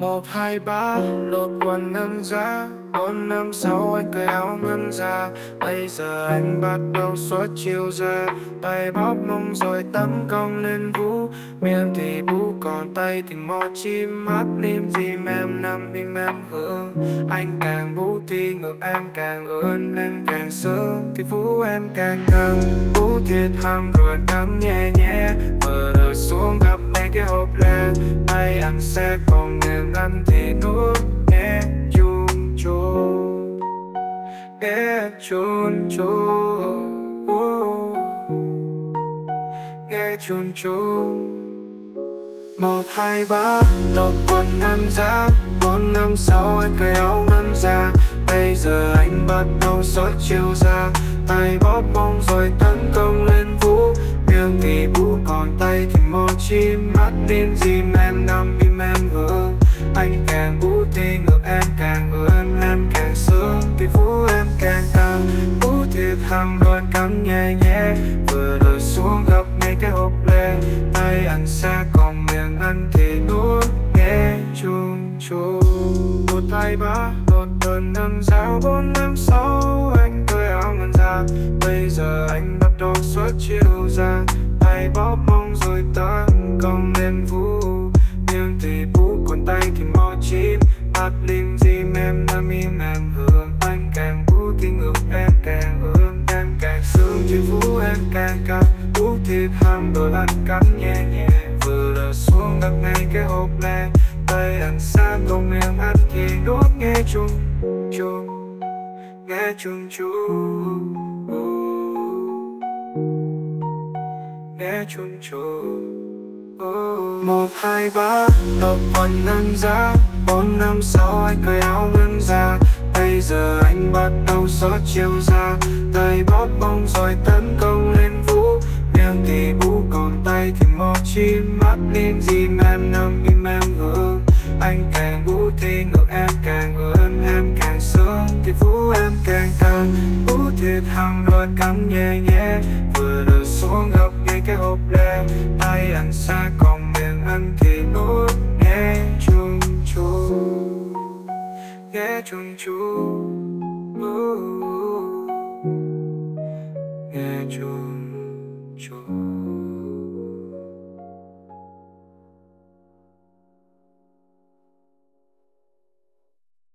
Một hai ba lột quần áo ra, bốn năm sáu anh cởi áo ngắn ra. Bây giờ anh bắt đầu xuất chiêu ra, tay bóp mông rồi tấn công lên vú. Miệng thì bú còn tay thì mò chim, mắt lim dim em nằm im em hương. Anh càng bú thì ngược em càng ươn, em càng sướng thì vú em càng căng. Bú thiệt hăng rồi cắm nhẹ nhẹ, vừa rơi xuống gặp mấy cái hộp lên. Tay anh sẽ còn miệng ăn thì nuốt, nghe chun chun, nghe chun chun, nghe chun chun. Một hai ba lột quần áo ra, bốn năm sáu anh cởi áo ngắn ra. Bây giờ anh bắt đầu xuất chiêu ra, tay bóp mông rồi tấn công lên vú. Miệng thì bú còn tay thì mò chim, mắt điên dìm em nằm im em hương. Anh càng bú thì ngược em càng ươn, em càng sướng thì vú em càng căng. Bú thiệt hăng rồi cắm nhẹ nhẹ, vừa rơi xuống gấp ngay cái hộp lên. Tay anh sẽ còn miệng ăn thì nuốt, nghe chun chun. Một hai ba một tuần năm sáu bốn năm sáu anh cởi áo ngắn ra. Bây giờ anh bắt đầu xuất chiêu ra, tay bóp mông rồi tấn công lên vú. Miệng thì bú còn tay thì mò chim, mắt lim dim em nằm im em hương. Anh càng bú thì ngược em càng ươn, em càng sướng thì vú em càng căng. Bú thịt hăng rồi anh cắn nhẹ nhẹ, vừa rơi xuống gặp ngay cái hộp lên. Tay anh sang còn miệng ăn thì nuốt, nghe chun chun, nghe chun chun, nghe chun chun. Một hai ba lột quần áo ra, bốn năm sáu anh cởi áo ngắn ra. Bây giờ anh bắt đầu xuất chiêu ra, tay bóp mông rồi tấn công lên vú. Miệng thì bú còn tay thì mò chim, mắt lim dim em nằm im em hương. Anh càng bú thì ngược em càng ươn, em càng sướng thì vú em càng căng. Bú thiệt hăng rồi cắm nhẹ nhẹ, vừa rơi xuống gấp ngay cái hộp lên. Tay anh xa còn miệng ăn thì nuốt, nghe chun chun, nghe chun chun, nghe chun chun.